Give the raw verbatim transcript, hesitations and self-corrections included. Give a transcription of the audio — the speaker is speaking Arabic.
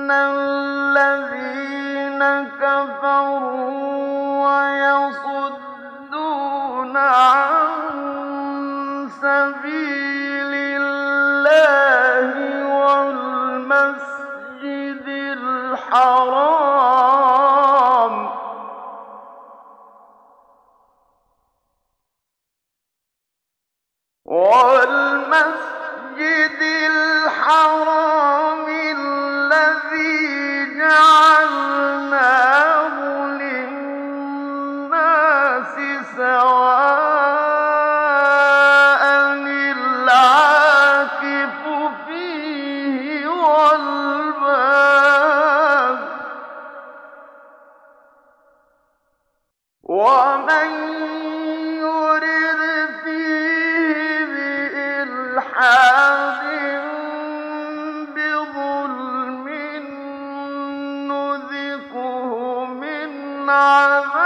الَّذِينَ كَفَرُوا وَيَصُدُّونَ عَن سَبِيلِ اللَّهِ وَالْمَسْجِدِ الْحَرَامِ وَالْمَسْجِدِ الْحَرَامِ الَّذِي جَعَلْنَاهُ لِلنَّاسِ سَوَاءً الْعَاكِفُ فِيهِ وَالْبَادِ ۚ وَمَن يُرِدْ فِيهِ بِإِلْحَادٍ بِظُلْمٍ نُّذِقْهُ مِنْ عَذَابٍ